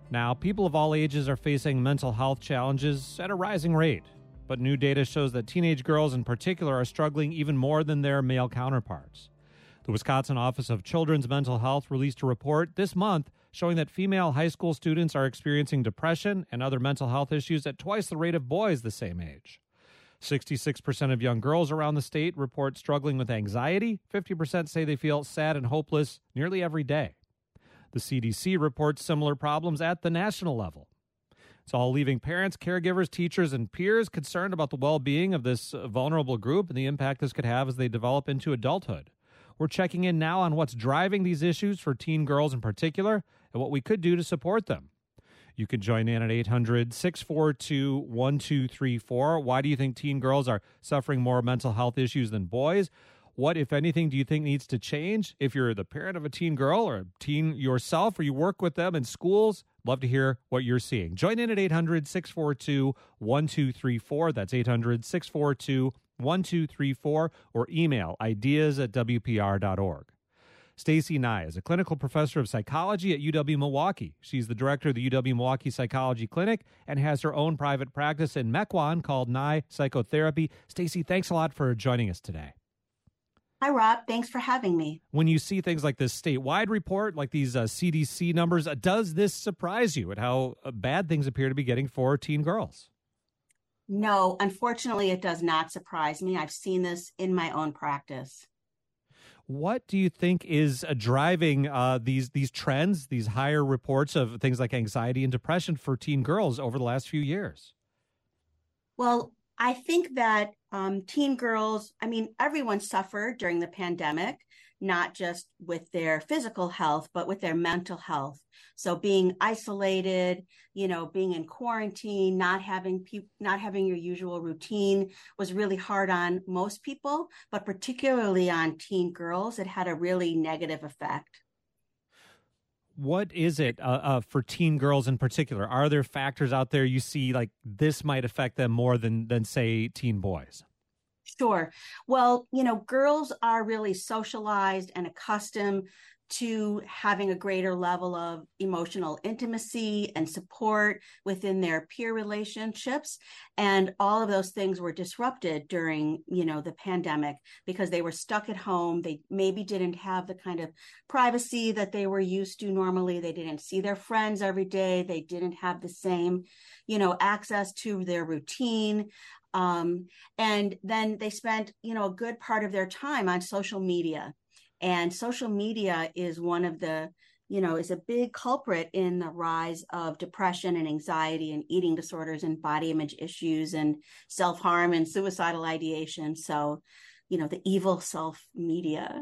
Now, people of all ages are facing mental health challenges at a rising rate, but new data shows that teenage girls in particular are struggling even more than their male counterparts. The Wisconsin Office of Children's Mental Health released a report this month showing that female high school students are experiencing depression and other mental health issues at twice the rate of boys the same age. 66% of young girls around the state report struggling with anxiety. 50% say they feel sad and hopeless nearly every day. The CDC reports similar problems at the national level. It's all leaving parents, caregivers, teachers, and peers concerned about the well-being of this vulnerable group and the impact this could have as they develop into adulthood. We're checking in now on what's driving these issues for teen girls in particular and what we could do to support them. You can join in at 800-642-1234. Why do you think teen girls are suffering more mental health issues than boys? What, if anything, do you think needs to change? If you're the parent of a teen girl or a teen yourself, or you work with them in schools, love to hear what you're seeing. Join in at 800-642-1234. That's 800-642-1234, or email ideas@wpr.org. Stacy Nye is a clinical professor of psychology at UW-Milwaukee. She's the director of the UW-Milwaukee Psychology Clinic and has her own private practice in Mequon called Nye Psychotherapy. Stacy, thanks a lot for joining us today. Hi, Rob. Thanks for having me. When you see things like this statewide report, like these CDC numbers, does this surprise you at how bad things appear to be getting for teen girls? No, unfortunately, it does not surprise me. I've seen this in my own practice. What do you think is driving these trends, these higher reports of things like anxiety and depression for teen girls over the last few years? Well, I think that teen girls, everyone suffered during the pandemic, not just with their physical health, but with their mental health. So being isolated, being in quarantine, not having your usual routine was really hard on most people, but particularly on teen girls, it had a really negative effect. What is it for teen girls in particular? Are there factors out there you see like this might affect them more than say, teen boys? Sure. Well, girls are really socialized and accustomed to having a greater level of emotional intimacy and support within their peer relationships. And all of those things were disrupted during, the pandemic because they were stuck at home. They maybe didn't have the kind of privacy that they were used to normally. They didn't see their friends every day. They didn't have the same, access to their routine. And then they spent, a good part of their time on social media. And social media is one of the, is a big culprit in the rise of depression and anxiety and eating disorders and body image issues and self-harm and suicidal ideation. So, the evil social media.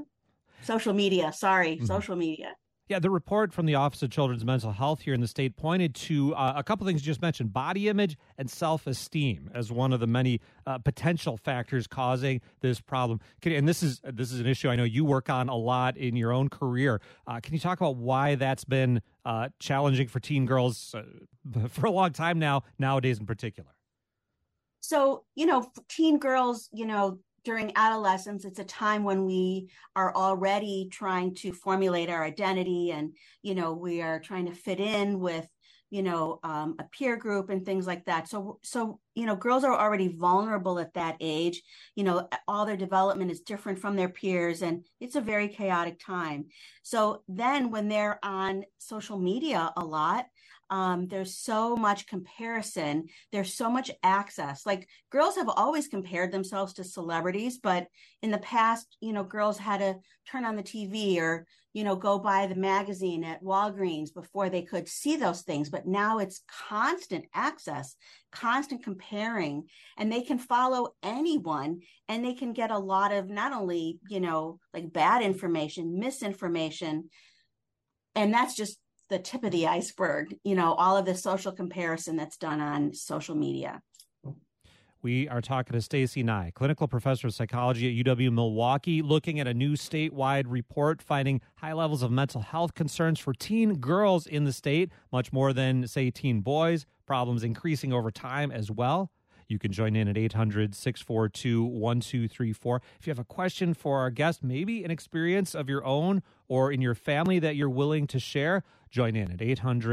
Yeah, the report from the Office of Children's Mental Health here in the state pointed to a couple things you just mentioned, body image and self-esteem as one of the many potential factors causing this problem. And this is an issue I know you work on a lot in your own career. Can you talk about why that's been challenging for teen girls for a long time now, nowadays in particular? So, teen girls, during adolescence, it's a time when we are already trying to formulate our identity and, we are trying to fit in with, a peer group and things like that. So, girls are already vulnerable at that age. All their development is different from their peers and it's a very chaotic time. So then when they're on social media a lot, there's so much comparison. There's so much access. Like girls have always compared themselves to celebrities, but in the past, girls had to turn on the TV or, go buy the magazine at Walgreens before they could see those things. But now it's constant access, constant comparing, and they can follow anyone and they can get a lot of not only, like bad information, misinformation, and that's just the tip of the iceberg, all of the social comparison that's done on social media. We are talking to Stacy Nye, clinical professor of psychology at UW-Milwaukee, looking at a new statewide report finding high levels of mental health concerns for teen girls in the state, much more than, say, teen boys, problems increasing over time as well. You can join in at 800-642-1234. If you have a question for our guest, maybe an experience of your own or in your family that you're willing to share, join in at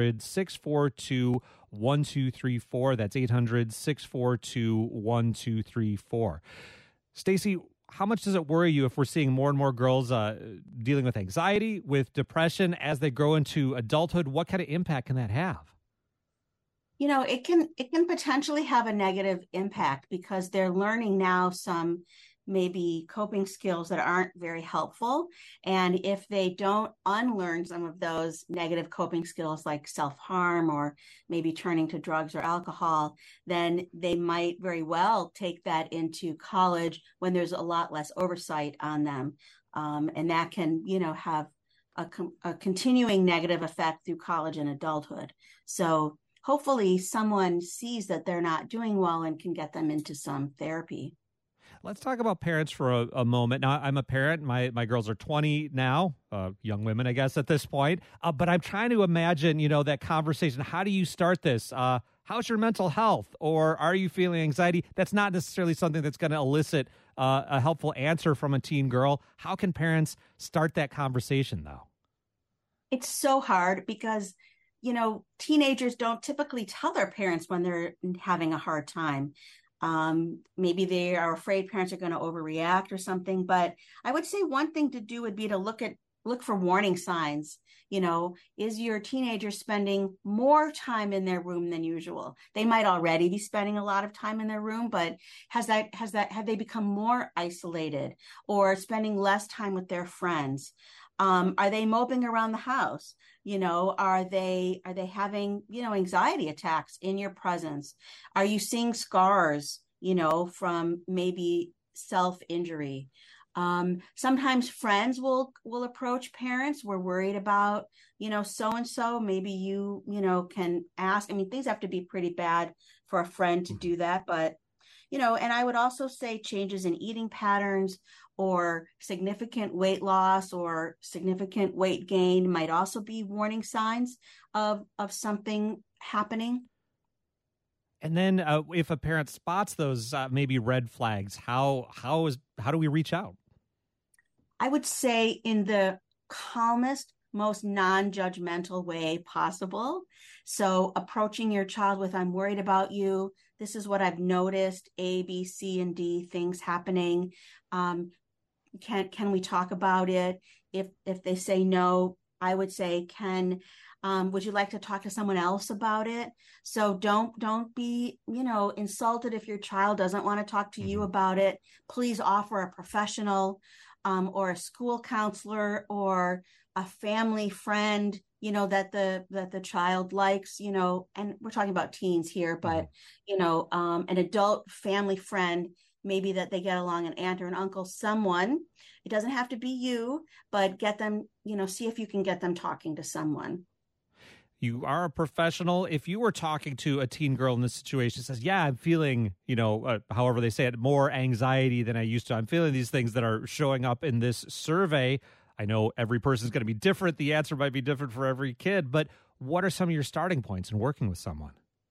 800-642-1234. That's 800-642-1234. Stacy, how much does it worry you if we're seeing more and more girls dealing with anxiety, with depression as they grow into adulthood? What kind of impact can that have? It can potentially have a negative impact because they're learning now some maybe coping skills that aren't very helpful. And if they don't unlearn some of those negative coping skills like self-harm or maybe turning to drugs or alcohol, then they might very well take that into college when there's a lot less oversight on them. And that can, have a continuing negative effect through college and adulthood. So hopefully someone sees that they're not doing well and can get them into some therapy. Let's talk about parents for a moment. Now, I'm a parent. My girls are 20 now, young women, I guess, at this point. But I'm trying to imagine, that conversation. How do you start this? How's your mental health? Or are you feeling anxiety? That's not necessarily something that's going to elicit a helpful answer from a teen girl. How can parents start that conversation, though? It's so hard because, teenagers don't typically tell their parents when they're having a hard time. Maybe they are afraid parents are going to overreact or something. But I would say one thing to do would be to look for warning signs. Is your teenager spending more time in their room than usual? They might already be spending a lot of time in their room, but have they become more isolated or spending less time with their friends? Are they moping around the house? Are they having, anxiety attacks in your presence? Are you seeing scars, from maybe self-injury? Sometimes friends will approach parents. We're worried about, so-and-so. Maybe you can ask. I mean, things have to be pretty bad for a friend to do that. But, and I would also say changes in eating patterns or significant weight loss or significant weight gain might also be warning signs of something happening. And then if a parent spots those maybe red flags, how do we reach out? I would say in the calmest, most non-judgmental way possible. So approaching your child with, I'm worried about you. This is what I've noticed, A, B, C, and D things happening. Can we talk about it? If they say no, I would say, would you like to talk to someone else about it? So don't be, insulted if your child doesn't want to talk to you about it. Please offer a professional or a school counselor or a family friend, that the child likes, and we're talking about teens here, but, an adult family friend, maybe that they get along, an aunt or an uncle, someone. It doesn't have to be you, but get them, see if you can get them talking to someone. You are a professional. If you were talking to a teen girl in this situation, says, yeah, I'm feeling, however they say it, more anxiety than I used to. I'm feeling these things that are showing up in this survey. I know every person's going to be different. The answer might be different for every kid, but what are some of your starting points in working with someone?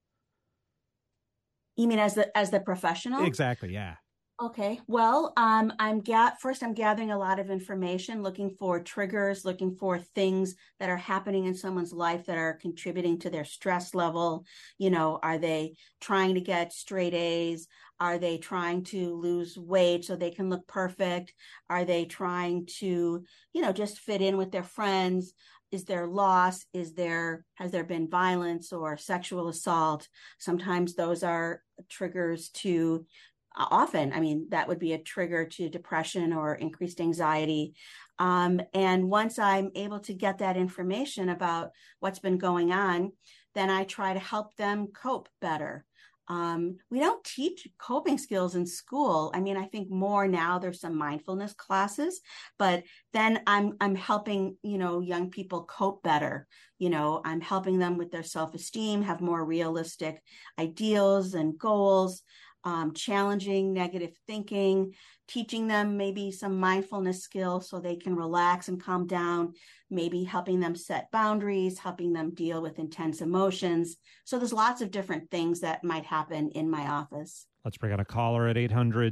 You mean as the professional? Exactly. Yeah. Okay. Well, I'm gathering a lot of information, looking for triggers, looking for things that are happening in someone's life that are contributing to their stress level. Are they trying to get straight A's? Are they trying to lose weight so they can look perfect? Are they trying to, just fit in with their friends? Is there loss? Has there been violence or sexual assault? Sometimes those are triggers to often, that would be a trigger to depression or increased anxiety. And once I'm able to get that information about what's been going on, then I try to help them cope better. We don't teach coping skills in school. I think more now there's some mindfulness classes, but then I'm helping, young people cope better. I'm helping them with their self-esteem, have more realistic ideals and goals. challenging negative thinking, teaching them maybe some mindfulness skills so they can relax and calm down, maybe helping them set boundaries, helping them deal with intense emotions. So there's lots of different things that might happen in my office. Let's bring on a caller at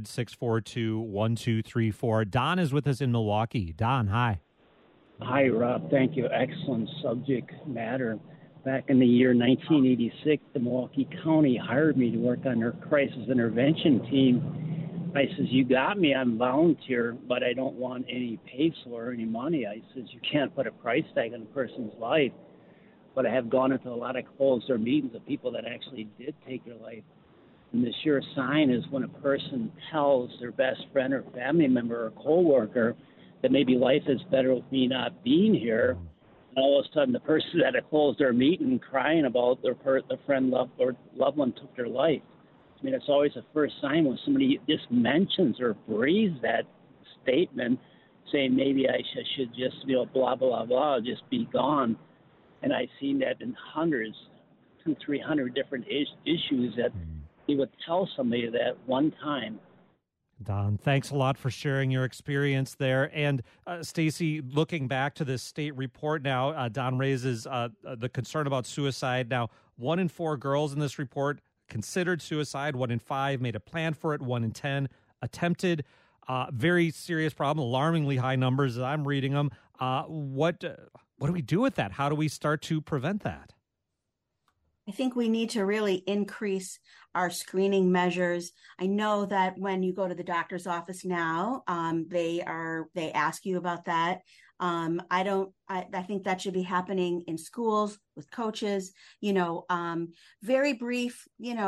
800-642-1234. Don is with us in Milwaukee. Don, hi. Hi, Rob. Thank you. Excellent subject matter. Back in the year 1986, the Milwaukee County hired me to work on their crisis intervention team. I says, you got me. I'm volunteer, but I don't want any pay for or any money. I says, you can't put a price tag on a person's life. But I have gone into a lot of closed-door meetings of people that actually did take their life. And the sure sign is when a person tells their best friend or family member or coworker that maybe life is better with me not being here, and all of a sudden the person at a closed-door meeting crying about the friend or loved one took their life. I mean, it's always a first sign when somebody just mentions or breathes that statement, saying maybe I should just, blah, blah, blah, just be gone. And I've seen that in hundreds, 200-300 different issues that he would tell somebody that one time. Don, thanks a lot for sharing your experience there. And Stacy, looking back to this state report now, Don raises the concern about suicide. Now, 1 in 4 girls in this report considered suicide. 1 in 5 made a plan for it. 1 in 10 attempted. Very serious problem, alarmingly high numbers as I'm reading them. What do we do with that? How do we start to prevent that? I think we need to really increase our screening measures. I know that when you go to the doctor's office now, they ask you about that. I think that should be happening in schools with coaches, very brief,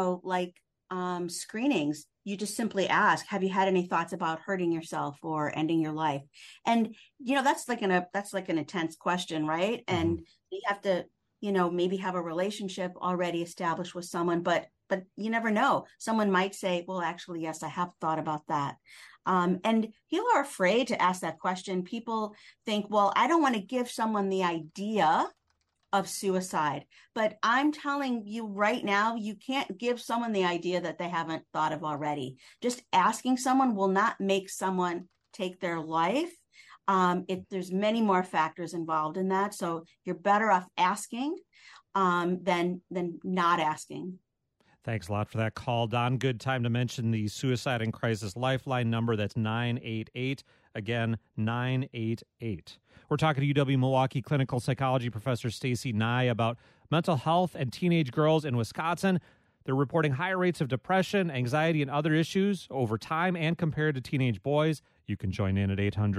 screenings. You just simply ask, have you had any thoughts about hurting yourself or ending your life? And, that's like an intense question, right? Mm-hmm. And you have to, maybe have a relationship already established with someone, but you never know. Someone might say, well, actually, yes, I have thought about that. And people are afraid to ask that question. People think, well, I don't want to give someone the idea of suicide, but I'm telling you right now, you can't give someone the idea that they haven't thought of already. Just asking someone will not make someone take their life. There's many more factors involved in that. So you're better off asking than not asking. Thanks a lot for that call, Don. Good time to mention the Suicide and Crisis Lifeline number. That's 988. Again, 988. We're talking to UW-Milwaukee clinical psychology professor Stacy Nye about mental health and teenage girls in Wisconsin. They're reporting high rates of depression, anxiety, and other issues over time and compared to teenage boys. You can join in at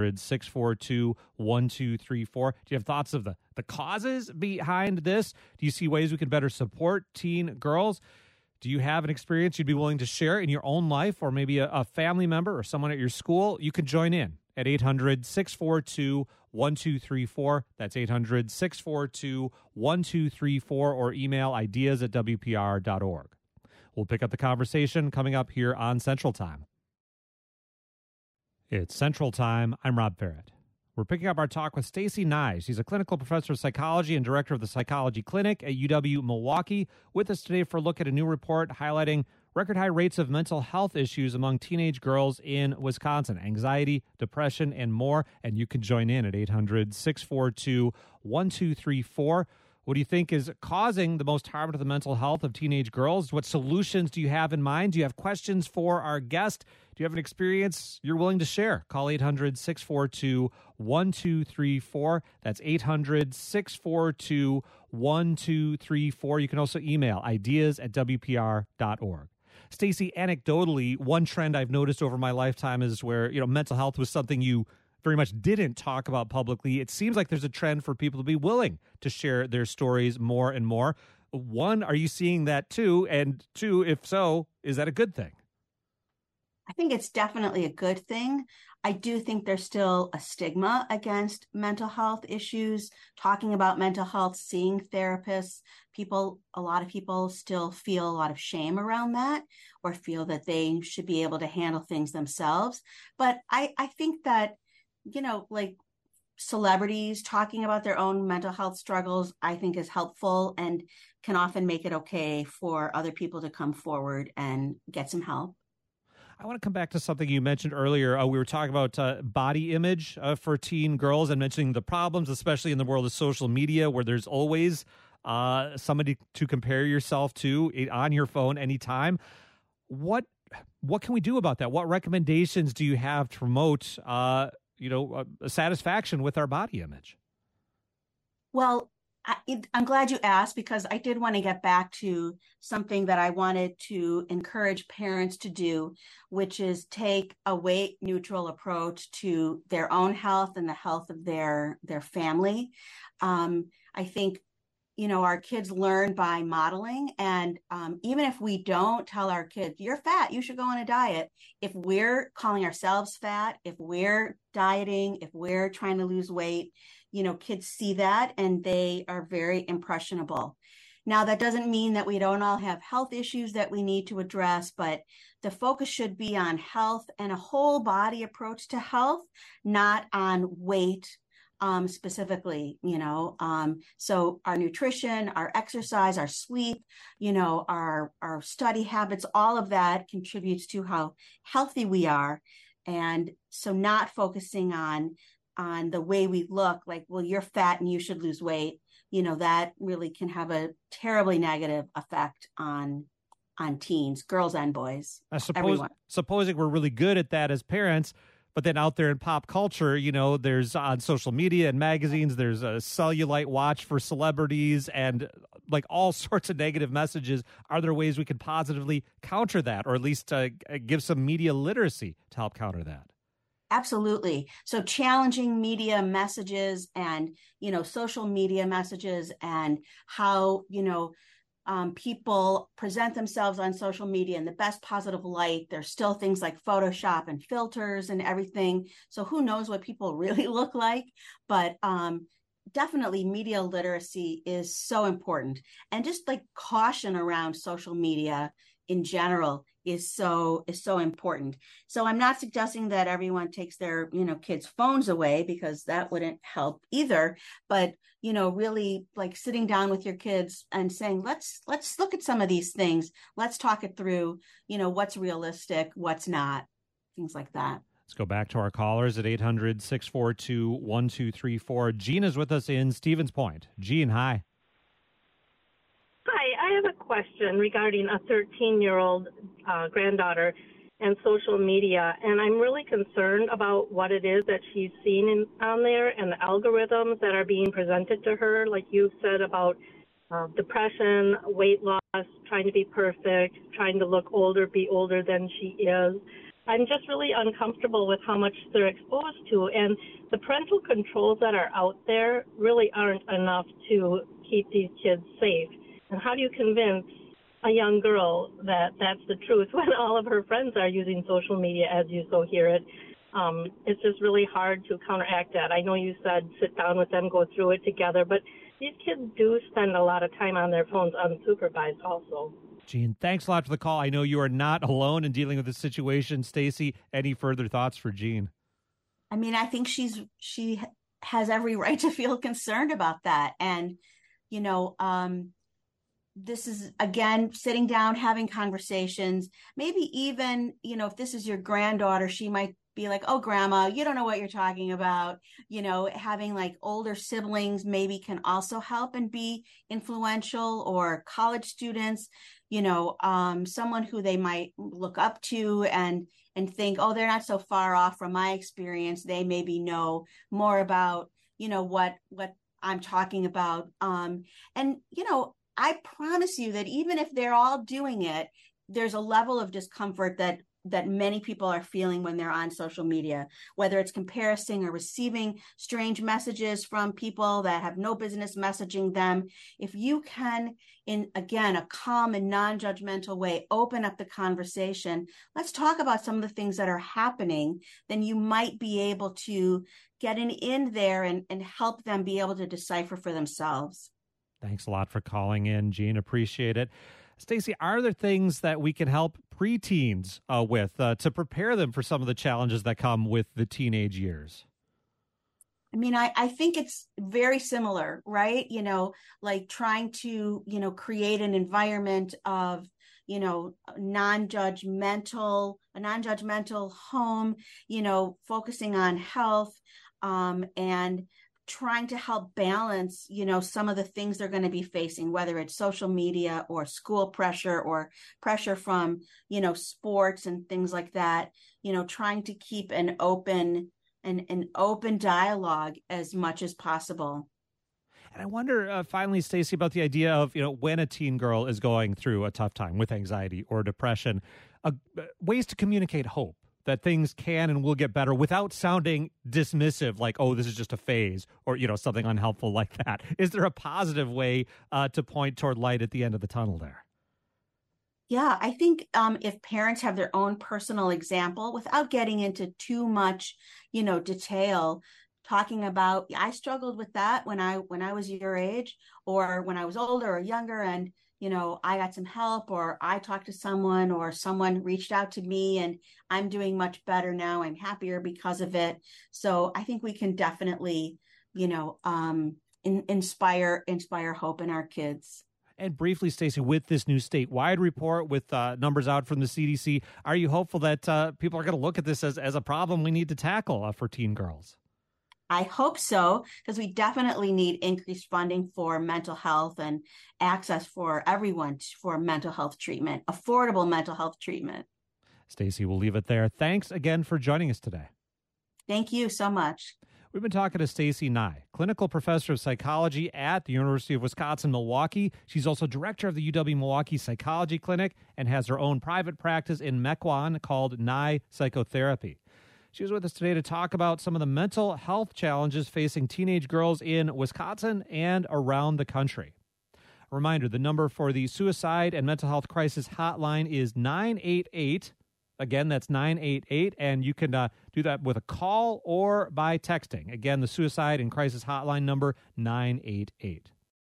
800-642-1234. Do you have thoughts of the causes behind this? Do you see ways we can better support teen girls? Do you have an experience you'd be willing to share in your own life or maybe a family member or someone at your school? You can join in at 800-642-1234. That's 800-642-1234 or email ideas@wpr.org. We'll pick up the conversation coming up here on Central Time. It's Central Time. I'm Rob Barrett. We're picking up our talk with Stacy Nye. She's a clinical professor of psychology and director of the Psychology Clinic at UW-Milwaukee. With us today for a look at a new report highlighting record high rates of mental health issues among teenage girls in Wisconsin, anxiety, depression, and more. And you can join in at 800-642-1234. What do you think is causing the most harm to the mental health of teenage girls? What solutions do you have in mind? Do you have questions for our guest? Do you have an experience you're willing to share? Call 800-642-1234. That's 800-642-1234. You can also email ideas@wpr.org. Stacy, anecdotally, one trend I've noticed over my lifetime is where, mental health was something you very much didn't talk about publicly. It seems like there's a trend for people to be willing to share their stories more and more. One, are you seeing that too? And two, if so, is that a good thing? I think it's definitely a good thing. I do think there's still a stigma against mental health issues, talking about mental health, seeing therapists. A lot of people still feel a lot of shame around that or feel that they should be able to handle things themselves. But I think that, celebrities talking about their own mental health struggles, I think, is helpful and can often make it okay for other people to come forward and get some help. I want to come back to something you mentioned earlier. We were talking about body image for teen girls and mentioning the problems, especially in the world of social media, where there's always somebody to compare yourself to on your phone anytime. What can we do about that? What recommendations do you have to promote, satisfaction with our body image? Well, I'm glad you asked, because I did want to get back to something that I wanted to encourage parents to do, which is take a weight neutral approach to their own health and the health of their family. I think, our kids learn by modeling. And even if we don't tell our kids, you're fat, you should go on a diet, if we're calling ourselves fat, if we're dieting, if we're trying to lose weight, kids see that and they are very impressionable. Now, that doesn't mean that we don't all have health issues that we need to address, but the focus should be on health and a whole body approach to health, not on weight specifically, so our nutrition, our exercise, our sleep, our study habits, all of that contributes to how healthy we are. And so not focusing on the way we look, like, well, you're fat and you should lose weight, that really can have a terribly negative effect on teens, girls and boys. Supposing we're really good at that as parents, but then out there in pop culture, there's on social media and magazines, there's a cellulite watch for celebrities and like all sorts of negative messages. Are there ways we can positively counter that, or at least give some media literacy to help counter that? Absolutely. So challenging media messages and, social media messages and how, people present themselves on social media in the best positive light. There's still things like Photoshop and filters and everything. So who knows what people really look like? But definitely media literacy is so important. And just like caution around social media in general is so important. So I'm not suggesting that everyone takes their, kids' phones away, because that wouldn't help either. But, really like sitting down with your kids and saying, let's look at some of these things. Let's talk it through, what's realistic, what's not, things like that. Let's go back to our callers at 800-642-1234. Jean is with us in Stevens Point. Jean, hi. Hi, I have a question regarding a 13-year-old granddaughter and social media, and I'm really concerned about what it is that she's seeing on there and the algorithms that are being presented to her, like you said, about depression, weight loss, trying to be perfect, trying to look older, be older than she is. I'm just really uncomfortable with how much they're exposed to, and the parental controls that are out there really aren't enough to keep these kids safe. And how do you convince a young girl that that's the truth when all of her friends are using social media as you so hear it? It's just really hard to counteract that. I know you said sit down with them, go through it together, but these kids do spend a lot of time on their phones unsupervised also. Jean, thanks a lot for the call. I know you are not alone in dealing with this situation. Stacy, any further thoughts for Jean? I mean, I think she has every right to feel concerned about that. And, this is, again, sitting down, having conversations, maybe even, if this is your granddaughter, she might be like, oh, grandma, you don't know what you're talking about. Having like older siblings maybe can also help and be influential, or college students, someone who they might look up to and think, oh, they're not so far off from my experience. They maybe know more about, what I'm talking about. I promise you that even if they're all doing it, there's a level of discomfort that many people are feeling when they're on social media, whether it's comparison or receiving strange messages from people that have no business messaging them. If you can, in, again, a calm and non-judgmental way, open up the conversation, let's talk about some of the things that are happening, then you might be able to get in there and help them be able to decipher for themselves. Thanks a lot for calling in, Jean. Appreciate it. Stacy, are there things that we can help preteens with to prepare them for some of the challenges that come with the teenage years? I mean, I think it's very similar, right? Like trying to, create an environment of, a non-judgmental home, focusing on health, and trying to help balance, some of the things they're going to be facing, whether it's social media or school pressure or pressure from, sports and things like that, trying to keep an open dialogue as much as possible. And I wonder, finally, Stacey, about the idea of, when a teen girl is going through a tough time with anxiety or depression, ways to communicate hope that things can and will get better without sounding dismissive, like, oh, this is just a phase, or, something unhelpful like that. Is there a positive way to point toward light at the end of the tunnel there? Yeah, I think if parents have their own personal example, without getting into too much, detail, talking about, I struggled with that when I was your age, or when I was older or younger, and I got some help, or I talked to someone, or someone reached out to me, and I'm doing much better now. I'm happier because of it. So I think we can definitely, inspire hope in our kids. And briefly, Stacey, with this new statewide report with numbers out from the CDC, are you hopeful that people are going to look at this as a problem we need to tackle for teen girls? I hope so, because we definitely need increased funding for mental health and access for everyone for mental health treatment, affordable mental health treatment. Stacey, we'll leave it there. Thanks again for joining us today. Thank you so much. We've been talking to Stacey Nye, clinical professor of psychology at the University of Wisconsin-Milwaukee. She's also director of the UW-Milwaukee Psychology Clinic and has her own private practice in Mequon called Nye Psychotherapy. She was with us today to talk about some of the mental health challenges facing teenage girls in Wisconsin and around the country. A reminder, the number for the Suicide and Mental Health Crisis Hotline is 988. Again, that's 988, and you can do that with a call or by texting. Again, the Suicide and Crisis Hotline number, 988.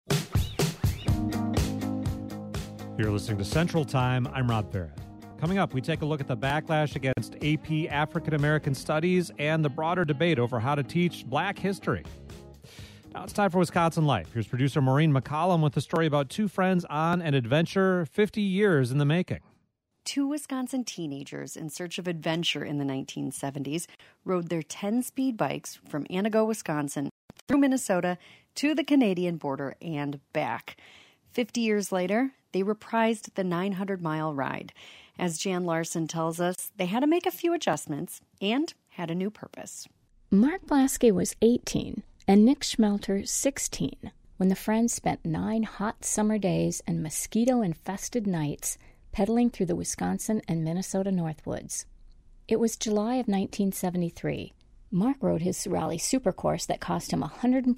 You're listening to Central Time. I'm Rob Barrett. Coming up, we take a look at the backlash against AP African American Studies and the broader debate over how to teach Black history. Now it's time for Wisconsin Life. Here's producer Maureen McCollum with a story about two friends on an adventure 50 years in the making. Two Wisconsin teenagers in search of adventure in the 1970s rode their 10-speed bikes from Antigo, Wisconsin, through Minnesota to the Canadian border and back. 50 years later, they reprised the 900-mile ride. As Jan Larson tells us, they had to make a few adjustments and had a new purpose. Mark Blasky was 18 and Nick Schmelter 16 when the friends spent 9 hot summer days and mosquito-infested nights pedaling through the Wisconsin and Minnesota Northwoods. It was July of 1973. Mark rode his Raleigh Supercourse that cost him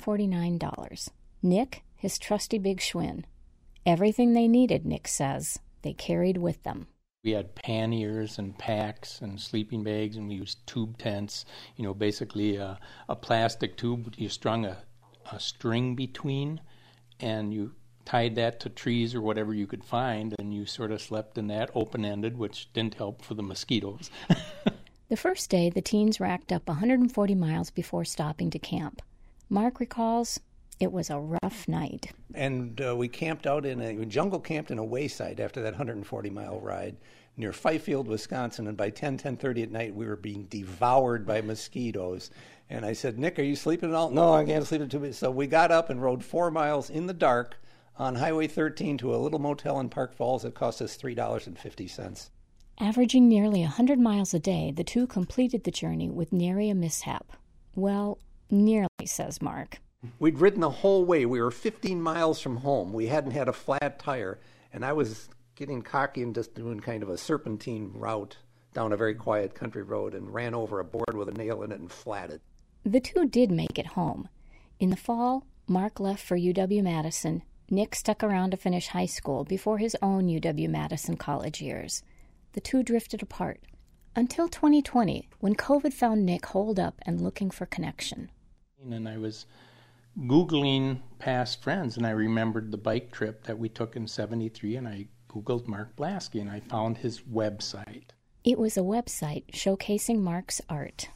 $149. Nick, his trusty big Schwinn. Everything they needed, Nick says, they carried with them. We had panniers and packs and sleeping bags, and we used tube tents, basically a plastic tube you strung a string between, and you tied that to trees or whatever you could find, and you sort of slept in that open-ended, which didn't help for the mosquitoes. The first day, the teens racked up 140 miles before stopping to camp. Mark recalls it was a rough night. And we camped out jungle camped in a wayside after that 140-mile ride near Fifield, Wisconsin, and by 10:30 at night, we were being devoured by mosquitoes. And I said, Nick, are you sleeping at all? No, I can't sleep at 2 minutes. So we got up and rode 4 miles in the dark on Highway 13 to a little motel in Park Falls that cost us $3.50. Averaging nearly 100 miles a day, the two completed the journey with nary a mishap. Well, nearly, says Mark. We'd ridden the whole way. We were 15 miles from home. We hadn't had a flat tire, and I was getting cocky and just doing kind of a serpentine route down a very quiet country road and ran over a board with a nail in it and flatted. The two did make it home. In the fall, Mark left for UW-Madison. Nick stuck around to finish high school before his own UW-Madison college years. The two drifted apart until 2020, when COVID found Nick holed up and looking for connection. And I was Googling past friends, and I remembered the bike trip that we took in 73, and I Googled Mark Blasky, and I found his website. It was a website showcasing Mark's art.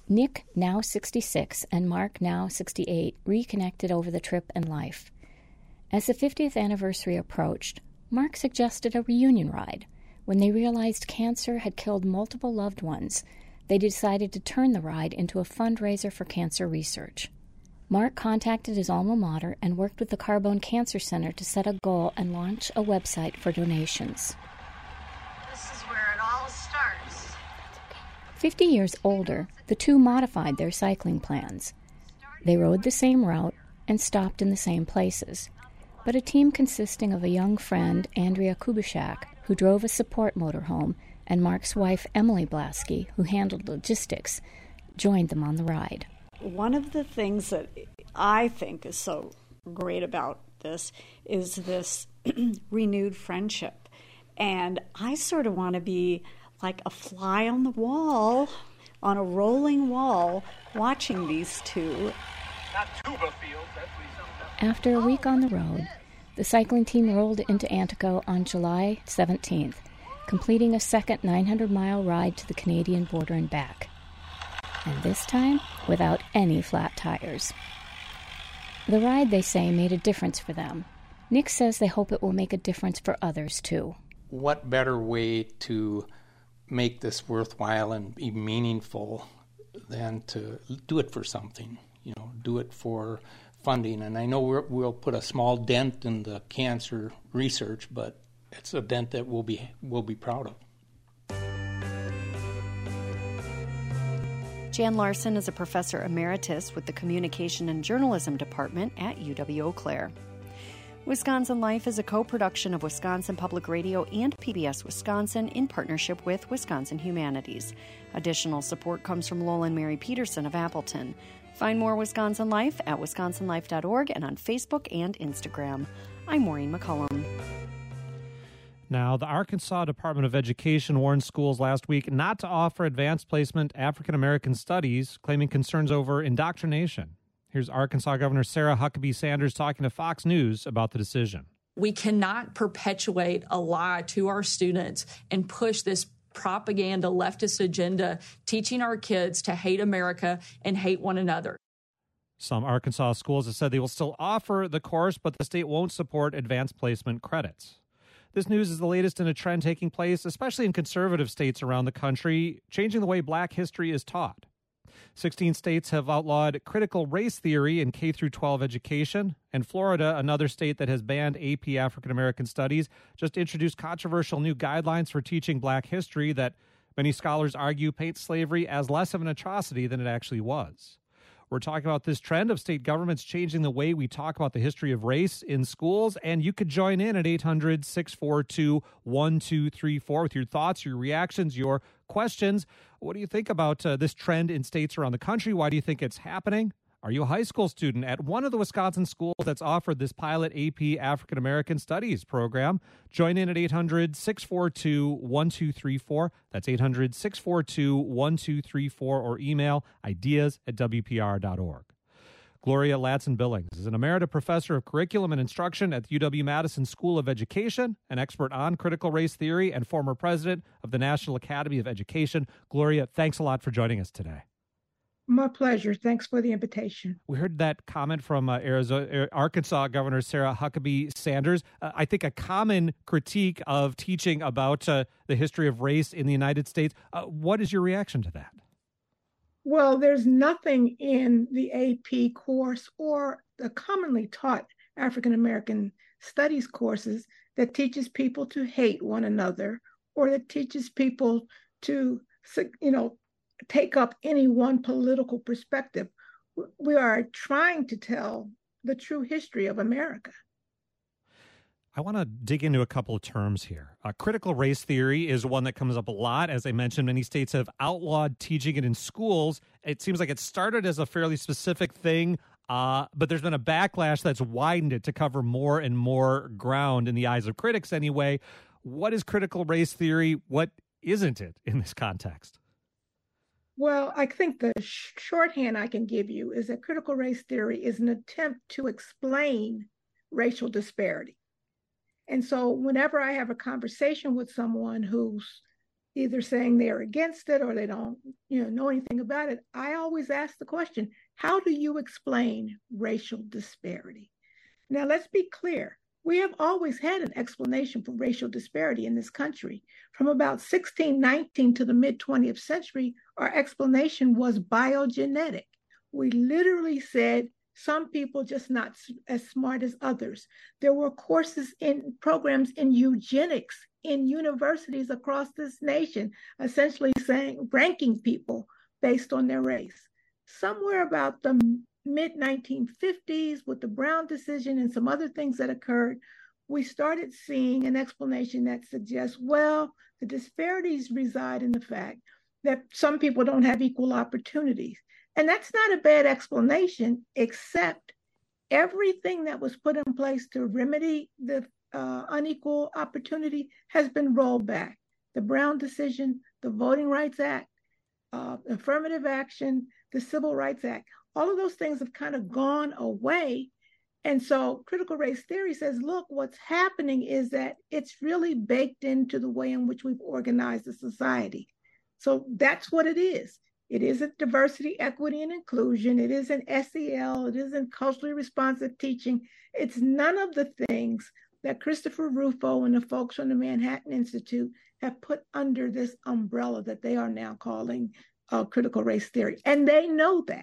Nick, now 66, and Mark, now 68, reconnected over the trip and life. As the 50th anniversary approached, Mark suggested a reunion ride. When they realized cancer had killed multiple loved ones, they decided to turn the ride into a fundraiser for cancer research. Mark contacted his alma mater and worked with the Carbone Cancer Center to set a goal and launch a website for donations. This is where it all starts. 50 years older, the two modified their cycling plans. They rode the same route and stopped in the same places. But a team consisting of a young friend, Andrea Kubishak, who drove a support motorhome, and Mark's wife, Emily Blasky, who handled logistics, joined them on the ride. One of the things that I think is so great about this is this renewed friendship. And I sort of want to be like a fly on the wall, on a rolling wall, watching these two. Not tuba fields, that's After a week on the road, the cycling team rolled into Antico on July 17th, completing a second 900-mile ride to the Canadian border and back. And this time, without any flat tires. The ride, they say, made a difference for them. Nick says they hope it will make a difference for others, too. What better way to make this worthwhile and be meaningful than to do it for something, do it for funding. And I know we'll put a small dent in the cancer research, but it's a dent that we'll be proud of. Jan Larson is a professor emeritus with the Communication and Journalism Department at UW-Eau Claire. Wisconsin Life is a co-production of Wisconsin Public Radio and PBS Wisconsin in partnership with Wisconsin Humanities. Additional support comes from Lola and Mary Peterson of Appleton. Find more Wisconsin Life at wisconsinlife.org and on Facebook and Instagram. I'm Maureen McCullum. Now, the Arkansas Department of Education warned schools last week not to offer advanced placement African American studies, claiming concerns over indoctrination. Here's Arkansas Governor Sarah Huckabee Sanders talking to Fox News about the decision. We cannot perpetuate a lie to our students and push this propaganda leftist agenda, teaching our kids to hate America and hate one another. Some Arkansas schools have said they will still offer the course, but the state won't support advanced placement credits. This news is the latest in a trend taking place, especially in conservative states around the country, changing the way Black history is taught. 16 states have outlawed critical race theory in K-12 education, and Florida, another state that has banned AP African American Studies, just introduced controversial new guidelines for teaching Black history that many scholars argue paint slavery as less of an atrocity than it actually was. We're talking about this trend of state governments changing the way we talk about the history of race in schools, and you could join in at 800-642-1234 with your thoughts, your reactions, your questions. What do you think about this trend in states around the country? Why do you think it's happening? Are you a high school student at one of the Wisconsin schools that's offered this pilot AP African American Studies program? Join in at 800-642-1234. That's 800-642-1234, or email ideas@wpr.org. Gloria Ladson-Billings is an emerita professor of curriculum and instruction at the UW-Madison School of Education, an expert on critical race theory, and former president of the National Academy of Education. Gloria, thanks a lot for joining us today. My pleasure. Thanks for the invitation. We heard that comment from Arkansas Governor Sarah Huckabee Sanders. I think a common critique of teaching about the history of race in the United States. What is your reaction to that? Well, there's nothing in the AP course or the commonly taught African American Studies courses that teaches people to hate one another, or that teaches people to, take up any one political perspective. We are trying to tell the true history of America. I want to dig into a couple of terms here. Critical race theory is one that comes up a lot. As I mentioned, many states have outlawed teaching it in schools. It seems like it started as a fairly specific thing, but there's been a backlash that's widened it to cover more and more ground in the eyes of critics anyway. What is critical race theory? What isn't it in this context? Well, I think the shorthand I can give you is that critical race theory is an attempt to explain racial disparity. And so whenever I have a conversation with someone who's either saying they're against it or they don't know anything about it. I always ask the question, how do you explain racial disparity? Now, let's be clear. We have always had an explanation for racial disparity in this country. From about 1619 to the mid-20th century, our explanation was biogenetic. We literally said some people just not as smart as others. There were courses in programs in eugenics in universities across this nation, essentially ranking people based on their race. Somewhere about the mid-1950s, with the Brown decision and some other things that occurred, we started seeing an explanation that suggests, well, the disparities reside in the fact that some people don't have equal opportunities. And that's not a bad explanation, except everything that was put in place to remedy the unequal opportunity has been rolled back. The Brown decision, the Voting Rights Act, affirmative action, the Civil Rights Act, all of those things have kind of gone away. And so critical race theory says, look, what's happening is that it's really baked into the way in which we've organized the society. So that's what it is. It isn't diversity, equity, and inclusion. It isn't SEL. It isn't culturally responsive teaching. It's none of the things that Christopher Rufo and the folks from the Manhattan Institute have put under this umbrella that they are now calling critical race theory. And they know that.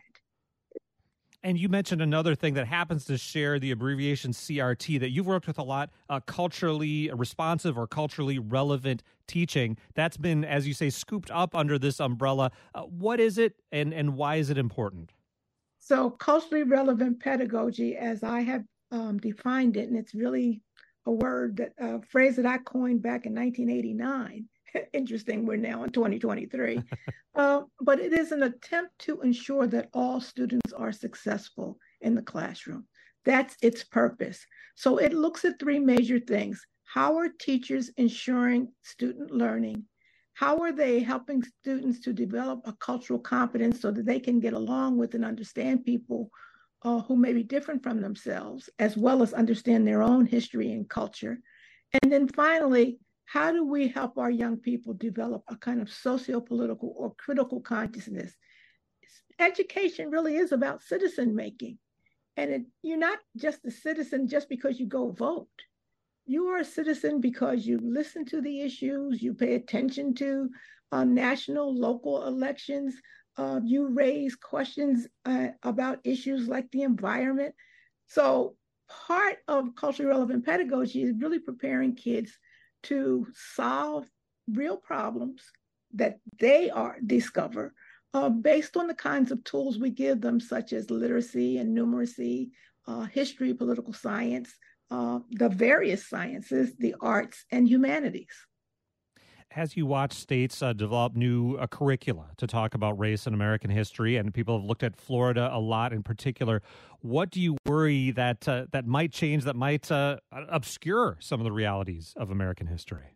And you mentioned another thing that happens to share the abbreviation CRT that you've worked with a lot, culturally responsive or culturally relevant teaching. That's been, as you say, scooped up under this umbrella. What is it and why is it important? So culturally relevant pedagogy, as I have defined it, and it's really a phrase that I coined back in 1989. Interesting, we're now in 2023. But it is an attempt to ensure that all students are successful in the classroom. That's its purpose. So it looks at three major things. How are teachers ensuring student learning? How are they helping students to develop a cultural competence so that they can get along with and understand people who may be different from themselves, as well as understand their own history and culture? And then finally, how do we help our young people develop a kind of socio-political or critical consciousness? Education really is about citizen making. And you're not just a citizen just because you go vote. You are a citizen because you listen to the issues, you pay attention to national, local elections, you raise questions about issues like the environment. So part of culturally relevant pedagogy is really preparing kids to solve real problems that they discover based on the kinds of tools we give them, such as literacy and numeracy, history, political science, the various sciences, the arts, and humanities. As you watch states develop new curricula to talk about race and American history, and people have looked at Florida a lot in particular, what do you worry that might change, that might obscure some of the realities of American history?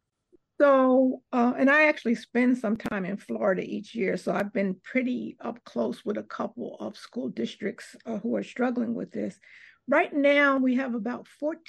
So, and I actually spend some time in Florida each year, so I've been pretty up close with a couple of school districts who are struggling with this. Right now, we have about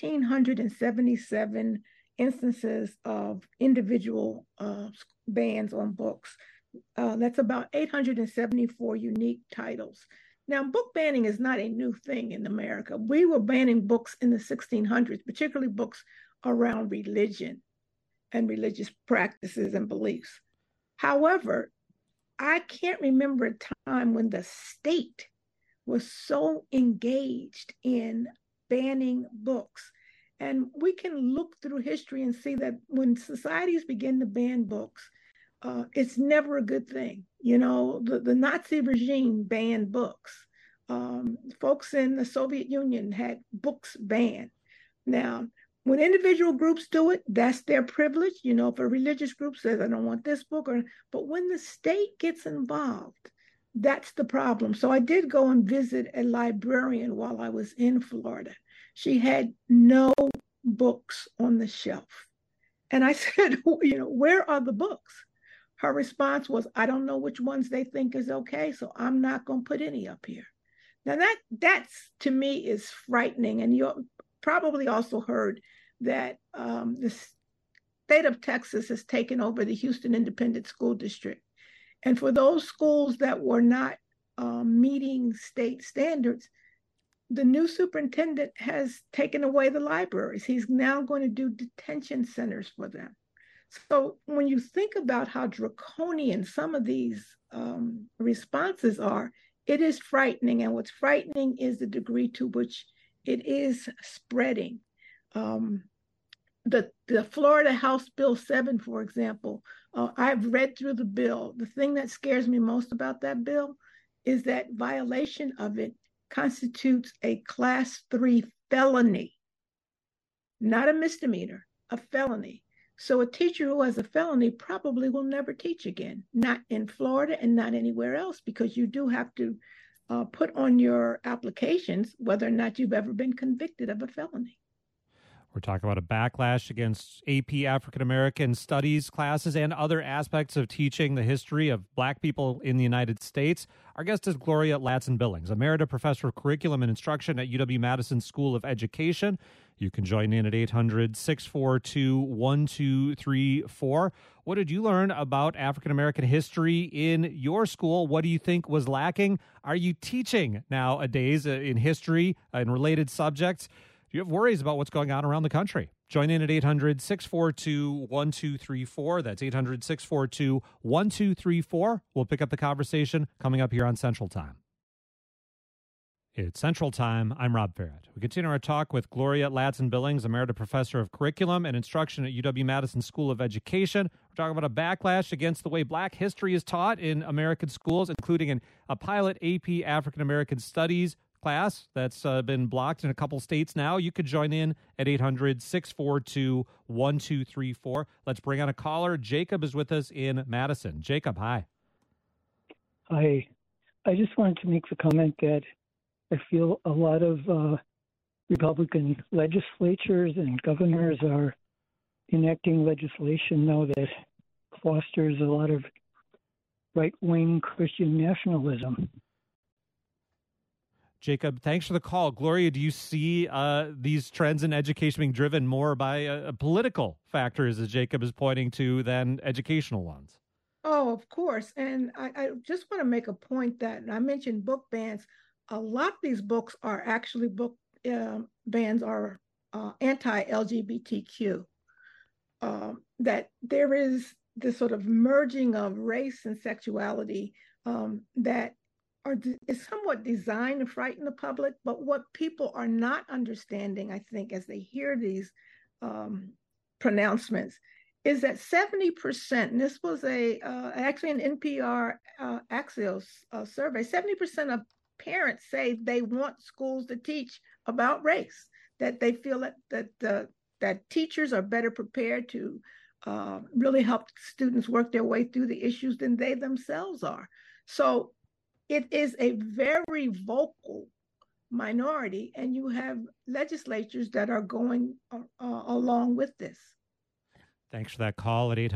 1,477 instances of individual bans on books. That's about 874 unique titles. Now, book banning is not a new thing in America. We were banning books in the 1600s, particularly books around religion and religious practices and beliefs. However, I can't remember a time when the state was so engaged in banning books. And we can look through history and see that when societies begin to ban books, it's never a good thing. You know, the Nazi regime banned books. Folks in the Soviet Union had books banned. Now, when individual groups do it, that's their privilege. You know, if a religious group says, I don't want this book, but when the state gets involved, that's the problem. So I did go and visit a librarian while I was in Florida. She had no books on the shelf. And I said, you know, where are the books? Her response was, I don't know which ones they think is okay, so I'm not going to put any up here. Now that's to me is frightening. And you probably also heard that state of Texas has taken over the Houston Independent School District. And for those schools that were not meeting state standards, the new superintendent has taken away the libraries. He's now going to do detention centers for them. So when you think about how draconian some of these responses are, it is frightening. And what's frightening is the degree to which it is spreading. The Florida House Bill 7, for example, I've read through the bill. The thing that scares me most about that bill is that violation of it constitutes a Class 3 felony, not a misdemeanor, a felony. So a teacher who has a felony probably will never teach again, not in Florida and not anywhere else, because you do have to put on your applications whether or not you've ever been convicted of a felony. We're talking about a backlash against AP African American Studies classes and other aspects of teaching the history of Black people in the United States. Our guest is Gloria Ladson-Billings, Emerita Professor of Curriculum and Instruction at UW-Madison School of Education. You can join in at 800-642-1234. What did you learn about African American history in your school? What do you think was lacking? Are you teaching nowadays in history and related subjects? Do you have worries about what's going on around the country? Join in at 800-642-1234. That's 800-642-1234. We'll pick up the conversation coming up here on Central Time. It's Central Time. I'm Rob Farrett. We continue our talk with Gloria Ladson-Billings, Emerita Professor of Curriculum and Instruction at UW-Madison School of Education. We're talking about a backlash against the way Black history is taught in American schools, including a pilot AP African American Studies class that's been blocked in a couple states now. You could join in at 800-642-1234. Let's bring on a caller. Jacob is with us in Madison. Jacob, hi. Hi. I just wanted to make the comment that I feel a lot of Republican legislatures and governors are enacting legislation now that fosters a lot of right-wing Christian nationalism. Jacob, thanks for the call. Gloria, do you see these trends in education being driven more by political factors, as Jacob is pointing to, than educational ones? Oh, of course. And I just want to make a point that I mentioned book bans. A lot of these books are actually book bans are anti-LGBTQ. That there is this sort of merging of race and sexuality that is somewhat designed to frighten the public, but what people are not understanding, I think, as they hear these pronouncements, is that 70%, and this was actually an NPR Axios survey, 70% of parents say they want schools to teach about race, that they feel that teachers are better prepared to really help students work their way through the issues than they themselves are. So it is a very vocal minority, and you have legislatures that are going along with this. Thanks for that call at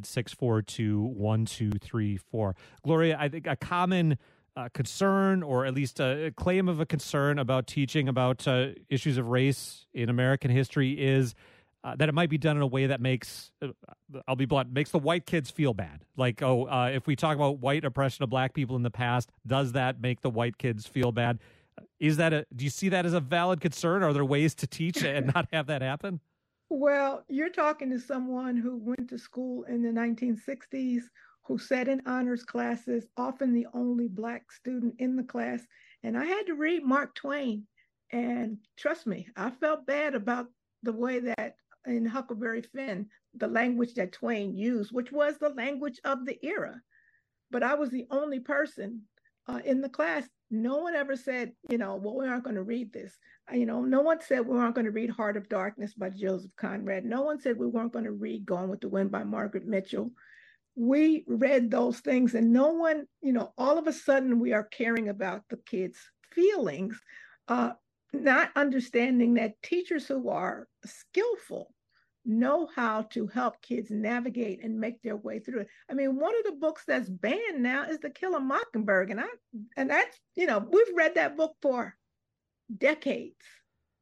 800-642-1234. Gloria, I think a common concern, or at least a claim of a concern about teaching about issues of race in American history is that it might be done in a way that makes, I'll be blunt, makes the white kids feel bad. Like, if we talk about white oppression of Black people in the past, does that make the white kids feel bad? Do you see that as a valid concern? Are there ways to teach and not have that happen? Well, you're talking to someone who went to school in the 1960s, who sat in honors classes, often the only Black student in the class. And I had to read Mark Twain. And trust me, I felt bad about the way that in Huckleberry Finn, the language that Twain used, which was the language of the era. But I was the only person in the class. No one ever said, well, we aren't going to read this. No one said we weren't going to read Heart of Darkness by Joseph Conrad. No one said we weren't going to read Gone with the Wind by Margaret Mitchell. We read those things, and no one, all of a sudden we are caring about the kids' feelings, not understanding that teachers who are skillful know how to help kids navigate and make their way through it. I mean, one of the books that's banned now is To Kill a Mockingbird. And that's, we've read that book for decades.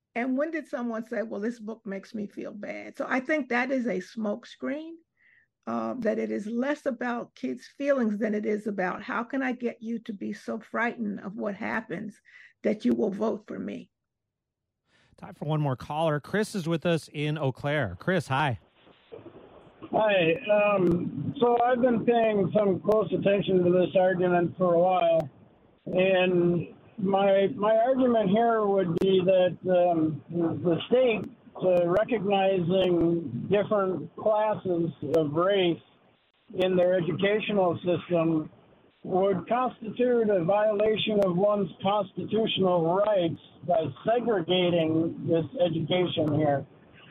And when did someone say, well, this book makes me feel bad? So I think that is a smokescreen, that it is less about kids' feelings than it is about how can I get you to be so frightened of what happens that you will vote for me. Time for one more caller. Chris is with us in Eau Claire. Chris, hi. Hi. So I've been paying some close attention to this argument for a while, and my argument here would be that the state recognizing different classes of race in their educational system would constitute a violation of one's constitutional rights by segregating this education here.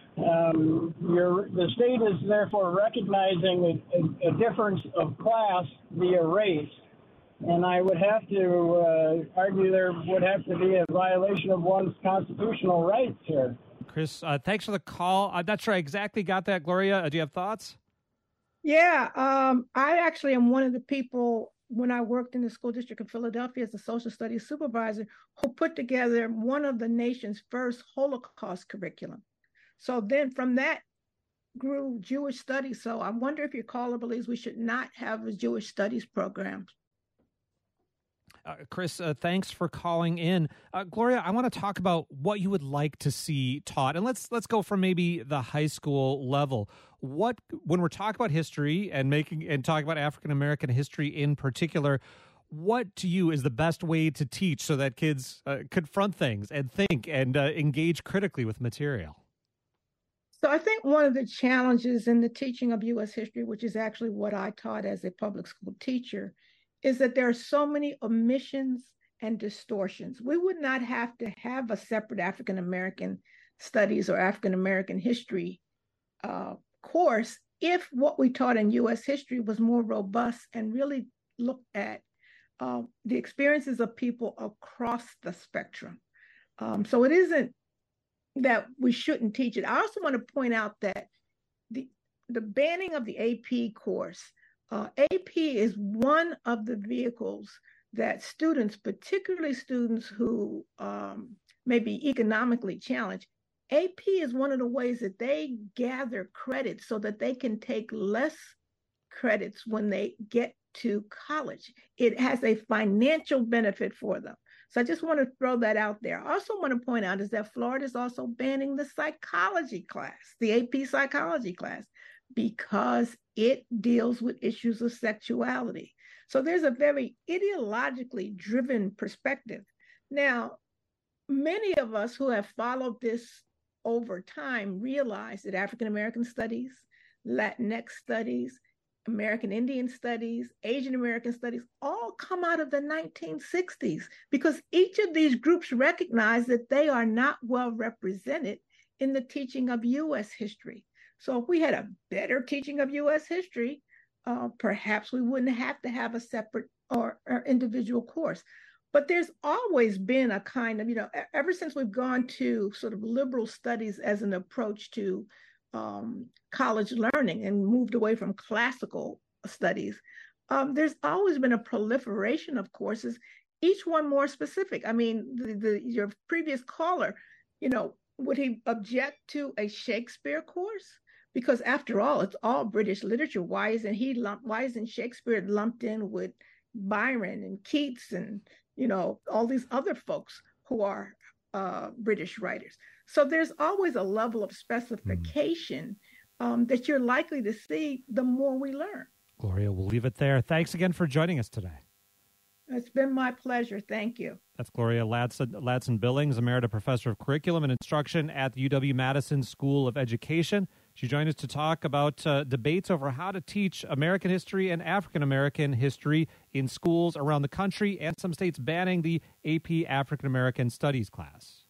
The state is therefore recognizing a difference of class via race. And I would have to argue there would have to be a violation of one's constitutional rights here. Chris, thanks for the call. I'm not sure I exactly got that. Gloria, do you have thoughts? Yeah, I actually am one of the people when I worked in the school district of Philadelphia as a social studies supervisor who put together one of the nation's first Holocaust curriculum. So then from that grew Jewish studies. So I wonder if your caller believes we should not have a Jewish studies program. Chris, thanks for calling in. Gloria, I want to talk about what you would like to see taught. And let's go from maybe the high school level. When we're talking about history and talking about African American history in particular, what to you is the best way to teach so that kids confront things and think and engage critically with material? So I think one of the challenges in the teaching of U.S. history, which is actually what I taught as a public school teacher, is that there are so many omissions and distortions. We would not have to have a separate African American studies or African American history course if what we taught in U.S. history was more robust and really looked at the experiences of people across the spectrum. So it isn't that we shouldn't teach it. I also want to point out that the banning of the AP course, AP is one of the vehicles that students, particularly students who may be economically challenged, AP is one of the ways that they gather credits so that they can take less credits when they get to college. It has a financial benefit for them. So I just want to throw that out there. I also want to point out is that Florida is also banning the psychology class, the AP psychology class, because it deals with issues of sexuality. So there's a very ideologically driven perspective. Now, many of us who have followed this over time realize that African American studies, Latinx studies, American Indian studies, Asian American studies, all come out of the 1960s because each of these groups recognize that they are not well represented in the teaching of U.S. history. So if we had a better teaching of U.S. history, perhaps we wouldn't have to have a separate or individual course. But there's always been a kind of, ever since we've gone to sort of liberal studies as an approach to college learning and moved away from classical studies, there's always been a proliferation of courses, each one more specific. I mean, your previous caller, would he object to a Shakespeare course? Because after all, it's all British literature. Why isn't Shakespeare lumped in with Byron and Keats and, all these other folks who are British writers? So there's always a level of specification that you're likely to see the more we learn. Gloria, we'll leave it there. Thanks again for joining us today. It's been my pleasure. Thank you. That's Gloria Ladson-Billings, Emerita Professor of Curriculum and Instruction at the UW-Madison School of Education. She joined us to talk about debates over how to teach American history and African American history in schools around the country and some states banning the AP African American Studies class.